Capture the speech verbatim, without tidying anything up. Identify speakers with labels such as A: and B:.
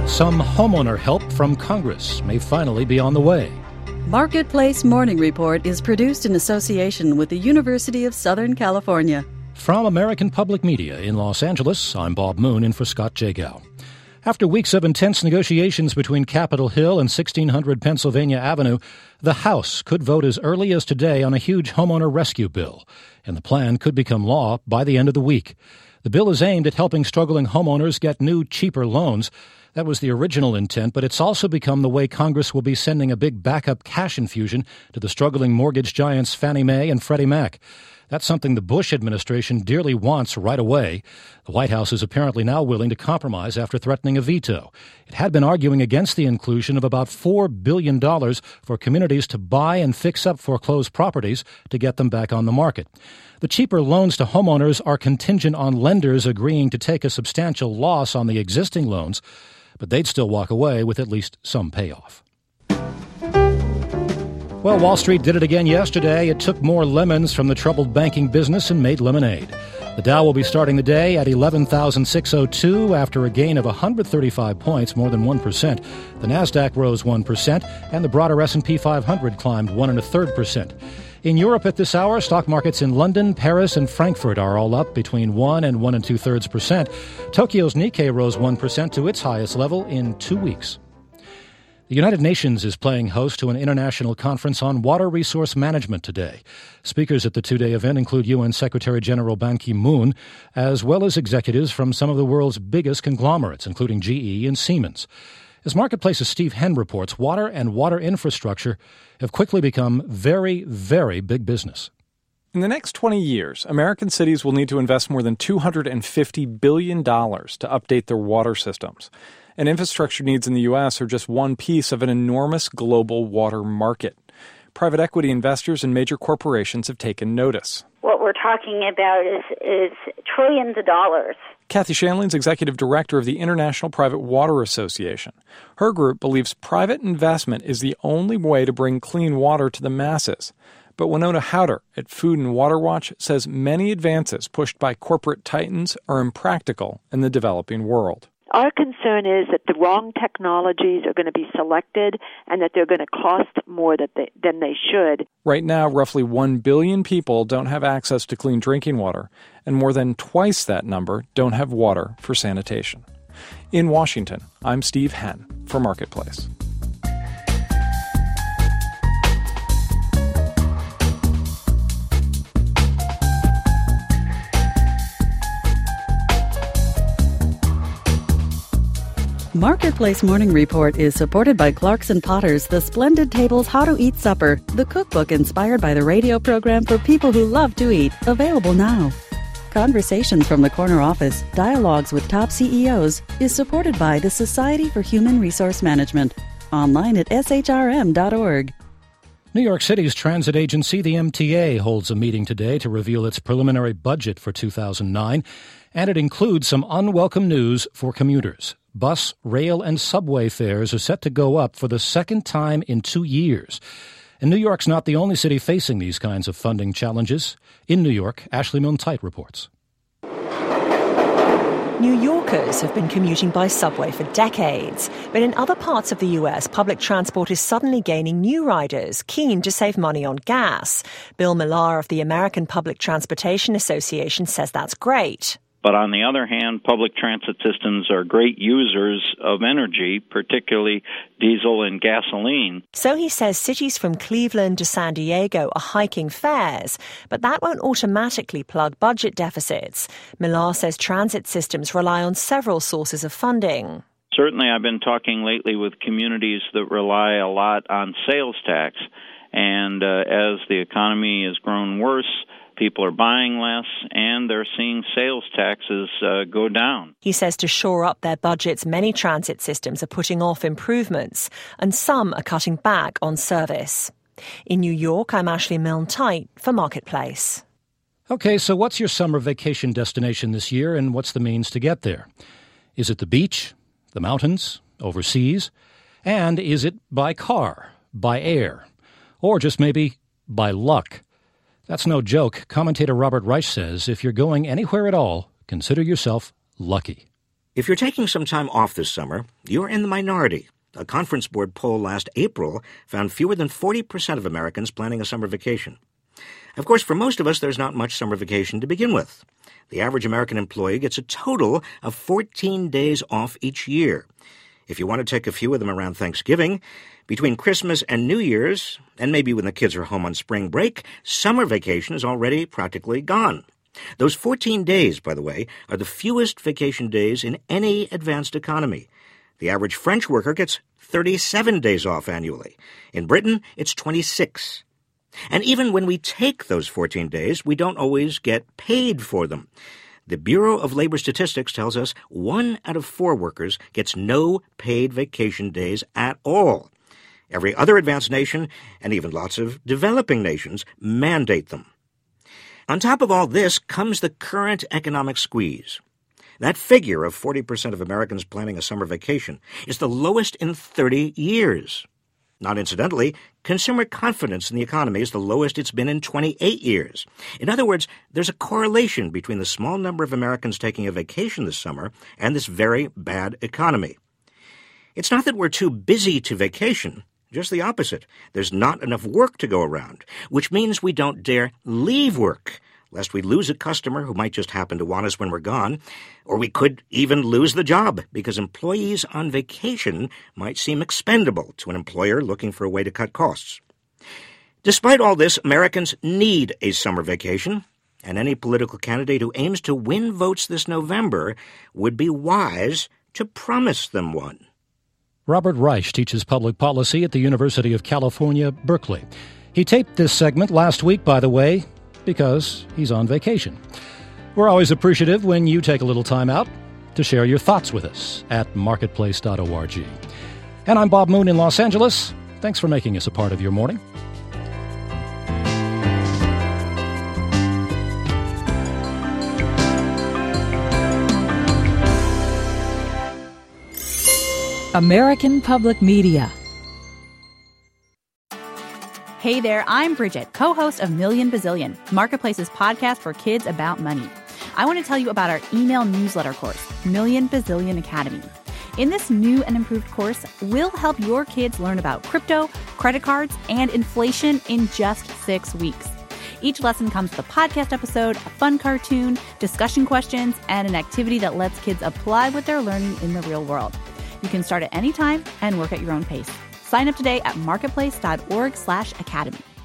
A: Some homeowner help from Congress may finally be on the way.
B: Marketplace Morning Report is produced in association with the University of Southern California.
A: From American Public Media in Los Angeles, I'm Bob Moon in for Scott Jagow. After weeks of intense negotiations between Capitol Hill and sixteen hundred Pennsylvania Avenue, the House could vote as early as today on a huge homeowner rescue bill, and the plan could become law by the end of the week. The bill is aimed at helping struggling homeowners get new, cheaper loans. That was the original intent, but it's also become the way Congress will be sending a big backup cash infusion to the struggling mortgage giants Fannie Mae and Freddie Mac. That's something the Bush administration dearly wants right away. The White House is apparently now willing to compromise after threatening a veto. It had been arguing against the inclusion of about four billion dollars for communities to buy and fix up foreclosed properties to get them back on the market. The cheaper loans to homeowners are contingent on lenders agreeing to take a substantial loss on the existing loans, but they'd still walk away with at least some payoff. Well, Wall Street did it again yesterday. It took more lemons from the troubled banking business and made lemonade. The Dow will be starting the day at eleven thousand six hundred two after a gain of one hundred thirty-five points, more than one percent. The Nasdaq rose one percent, and the broader S and P five hundred climbed one and a third percent. In Europe at this hour, stock markets in London, Paris, and Frankfurt are all up between one and one and two-thirds percent. Tokyo's Nikkei rose one percent to its highest level in two weeks. The United Nations is playing host to an international conference on water resource management today. Speakers at the two-day event include U N Secretary General Ban Ki-moon, as well as executives from some of the world's biggest conglomerates, including G E and Siemens. As Marketplace's Steve Henn reports, water and water infrastructure have quickly become very, very big business.
C: In the next twenty years, American cities will need to invest more than two hundred fifty billion dollars to update their water systems. And infrastructure needs in the U S are just one piece of an enormous global water market. Private equity investors and major corporations have taken notice.
D: What we're talking about is, is trillions of dollars.
C: Kathy Shanley's executive director of the International Private Water Association. Her group believes private investment is the only way to bring clean water to the masses. But Winona Howder at Food and Water Watch says many advances pushed by corporate titans are impractical in the developing world.
E: Our concern is that the wrong technologies are going to be selected and that they're going to cost more than they, than they should.
C: Right now, roughly one billion people don't have access to clean drinking water, and more than twice that number don't have water for sanitation. In Washington, I'm Steve Henn for Marketplace.
B: Marketplace Morning Report is supported by Clarkson Potters, the Splendid Tables How to Eat Supper, the cookbook inspired by the radio program for people who love to eat, available now. Conversations from the Corner Office, Dialogues with Top C E Os, is supported by the Society for Human Resource Management, online at s h r m dot org.
A: New York City's transit agency, the M T A, holds a meeting today to reveal its preliminary budget for two thousand nine, and it includes some unwelcome news for commuters. Bus, rail, and subway fares are set to go up for the second time in two years. And New York's not the only city facing these kinds of funding challenges. In New York, Ashley Milne-Tite reports.
F: New Yorkers have been commuting by subway for decades, but in other parts of the U S, public transport is suddenly gaining new riders, keen to save money on gas. Bill Millar of the American Public Transportation Association says that's great.
G: But on the other hand, public transit systems are great users of energy, particularly diesel and gasoline.
F: So he says cities from Cleveland to San Diego are hiking fares, but that won't automatically plug budget deficits. Millar says transit systems rely on several sources of funding.
G: Certainly, I've been talking lately with communities that rely a lot on sales tax. And uh, as the economy has grown worse, people are buying less, and they're seeing sales taxes uh, go down.
F: He says to shore up their budgets, many transit systems are putting off improvements, and some are cutting back on service. In New York, I'm Ashley Milne-Tite for Marketplace.
A: Okay, so what's your summer vacation destination this year, and what's the means to get there? Is it the beach, the mountains, overseas? And is it by car, by air, or just maybe by luck? That's no joke. Commentator Robert Reich says if you're going anywhere at all, consider yourself lucky.
H: If you're taking some time off this summer, you're in the minority. A Conference Board poll last April found fewer than forty percent of Americans planning a summer vacation. Of course, for most of us, there's not much summer vacation to begin with. The average American employee gets a total of fourteen days off each year. If you want to take a few of them around Thanksgiving, between Christmas and New Year's, and maybe when the kids are home on spring break, summer vacation is already practically gone. Those fourteen days, by the way, are the fewest vacation days in any advanced economy. The average French worker gets thirty-seven days off annually. In Britain, it's twenty-six. And even when we take those fourteen days, we don't always get paid for them. The Bureau of Labor Statistics tells us one out of four workers gets no paid vacation days at all. Every other advanced nation, and even lots of developing nations, mandate them. On top of all this comes the current economic squeeze. That figure of forty percent of Americans planning a summer vacation is the lowest in thirty years. Not incidentally, consumer confidence in the economy is the lowest it's been in twenty-eight years. In other words, there's a correlation between the small number of Americans taking a vacation this summer and this very bad economy. It's not that we're too busy to vacation, just the opposite. There's not enough work to go around, which means we don't dare leave work, lest we lose a customer who might just happen to want us when we're gone, or we could even lose the job because employees on vacation might seem expendable to an employer looking for a way to cut costs. Despite all this, Americans need a summer vacation, and any political candidate who aims to win votes this November would be wise to promise them one.
A: Robert Reich teaches public policy at the University of California, Berkeley. He taped this segment last week, by the way, because he's on vacation. We're always appreciative when you take a little time out to share your thoughts with us at marketplace dot org. And I'm Bob Moon in Los Angeles. Thanks for making us a part of your morning.
I: American Public Media.
J: Hey there, I'm Bridget, co-host of Million Bazillion, Marketplace's podcast for kids about money. I want to tell you about our email newsletter course, Million Bazillion Academy. In this new and improved course, we'll help your kids learn about crypto, credit cards, and inflation in just six weeks. Each lesson comes with a podcast episode, a fun cartoon, discussion questions, and an activity that lets kids apply what they're learning in the real world. You can start at any time and work at your own pace. Sign up today at marketplace dot org slash academy.